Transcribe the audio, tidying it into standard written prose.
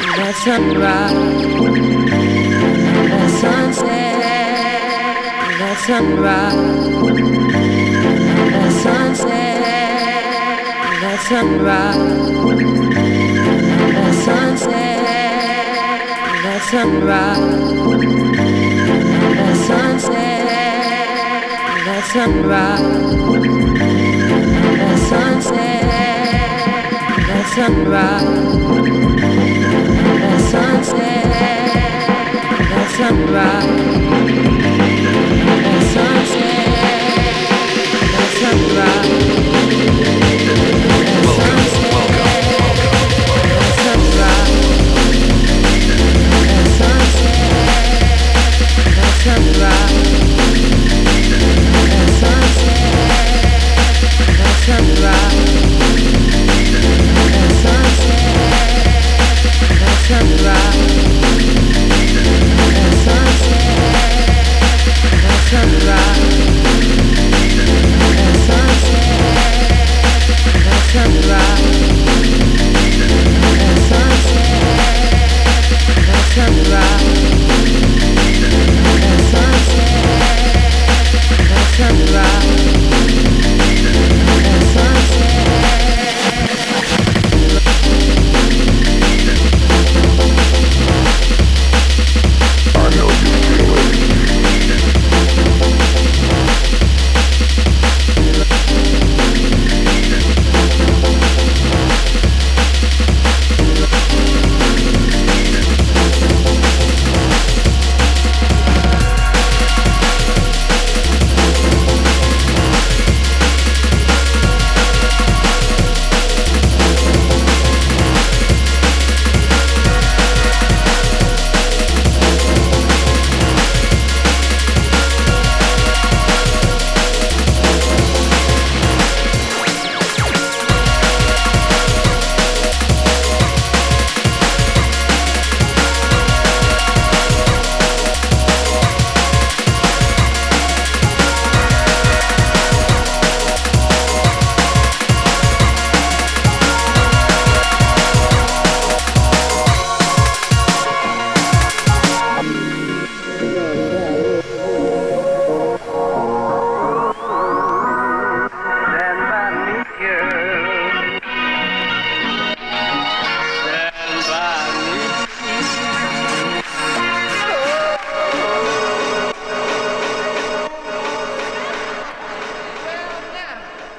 that sunrise, that sunset, that sunrise, that sunset, that sunrise, that sunset, that sunrise, that sunset, that sunrise, that sunset, that sunrise. That sunset, that sunrise, that sunset, that sunrise, that sunset, that sunrise, that sunset, that sunrise, that sunset, that sunrise, that sunset. Sunrise.